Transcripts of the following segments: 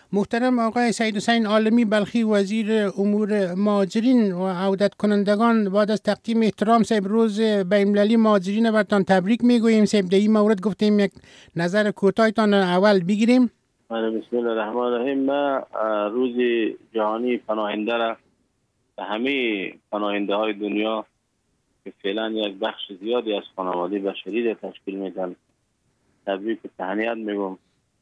محترم آقای سعید حسین عالمی بلخی، وزیر امور مهاجرین و عودت کنندگان، بعد از تقدیم احترام صاحب روز بین‌المللی مهاجرین برتان تبریک میگوییم. صاحب در این مورد گفتیم یک نظر کوتاهتان اول بگیریم. بسم الله الرحمن الرحیم. ما روز جهانی پناهنده را به همه پناهنده های دنیا که فعلا یک بخش زیادی از خانواده بشری را تشکیل میدن تبریک و تهنیت میگم،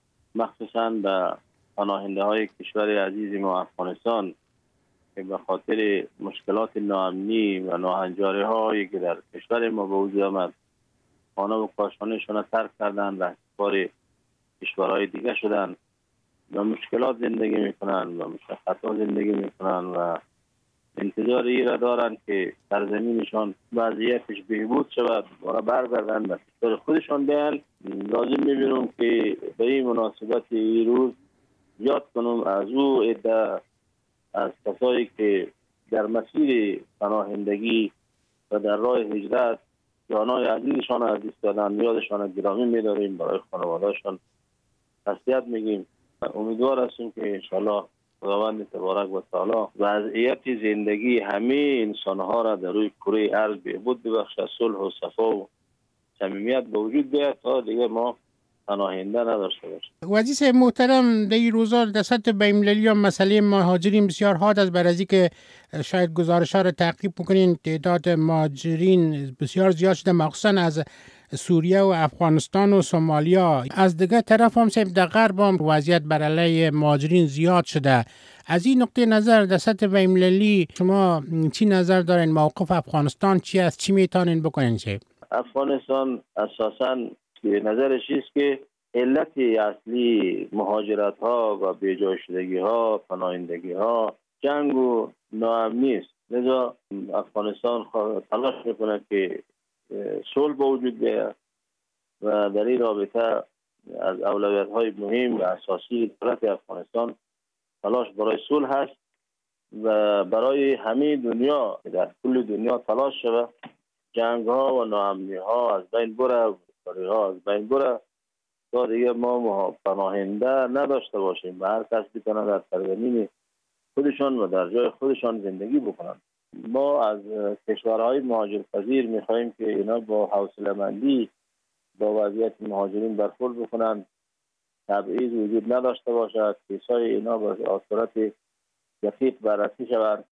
مخصوصا به پناهنده های کشور عزیز ما افغانستان که به خاطر مشکلات ناامنی و ناهنجاری هایی که در کشور ما به وجود آمد خانه و کاشانه‌شان را ترک کردند و سپار کشورهای دیگه شدند و مشکلات زندگی میکنند و مشقت‌ها زندگی میکنند و انتظار ای را دارند که سرزمینشان وضعیتش بهبود شود و برگردند به کشور خودشان بیان. لازم میبینم که به این مناسبت این روز یاد کنم از او عده از کسایی که در مسیر پناهندگی و در راه هجرت جانای عزیزشان از دست دادن، یادشان گرامی می‌داریم، برای خانواده‌شان تسلیت میگیم. امیدوار هستیم که انشاءالله خداوند تبارک و تعالی وضعیت زندگی همه انسان‌ها را در روی کره ارض بهبود ببخشد، صلح و صفا و صمیمیت به وجود بیاید تا دیگه ما پناهنده نداشته باشیم. وزیر محترم، در این روزا در سطح بین‌المللی مسئله مهاجرین بسیار حاد است. برای از که شاید گزارش‌ها را تعقیب بکنین، تعداد مهاجرین بسیار زیاد شده، مخصوصا از سوریه و افغانستان و سومالیا. از دیگه طرف هم در غرب هم وضعیت بر علیه مهاجرین زیاد شده. از این نقطه نظر در سطح بین‌المللی شما چی نظر دارین؟ موقف افغانستان چی است؟ چی میتونین بکنین؟ افغانستان اساساً نظرش است که علت اصلی مهاجرت ها و بیجای شدگی ها، پناهندگی ها، جنگ و ناامنی است. لذا افغانستان تلاش میکنه که صلح به وجود بیاید و در این رابطه از اولویت های مهم و اساسی دولت افغانستان تلاش برای صلح هست و برای همه دنیا در کل دنیا تلاش شده جنگ ها و ناامنی ها از بین بره، بیکاری ها از بین بره تا دیگه ما پناهنده نداشته باشیم و هر کس بتونه در سرزمین خودشان و در جای خودشان زندگی بکنند. ما از کشورهای مهاجرپذیر میخواهیم که اینا با حوصله‌مندی با وضعیت مهاجرین برخورد بکنند، تبعیض وجود نداشته باشد، کیسای اینا با صورت دقیق بررسی شود